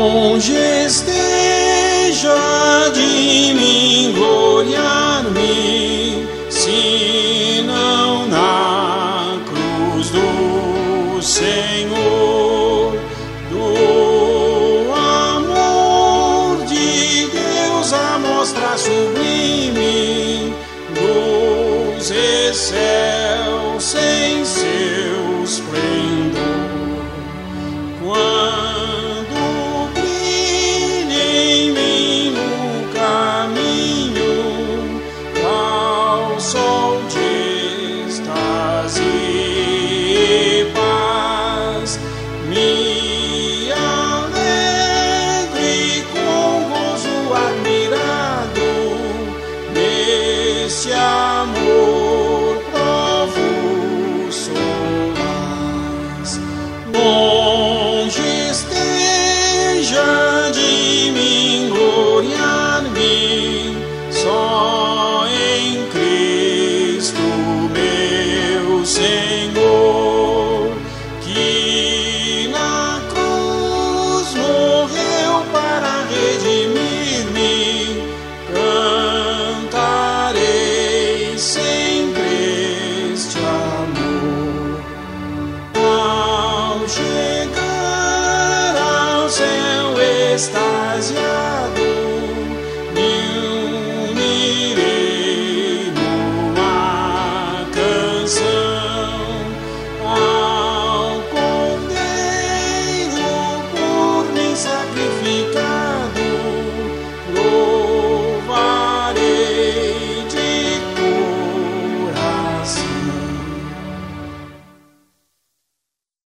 longe esteja de mim gloriar-me, se não na cruz do Senhor, do amor de Deus a mostra sublime, luz excelsa em seu esplendor. Quando brilha em mim no caminho ao sol de êxtase e paz, me alegro e com gozo admirado nesse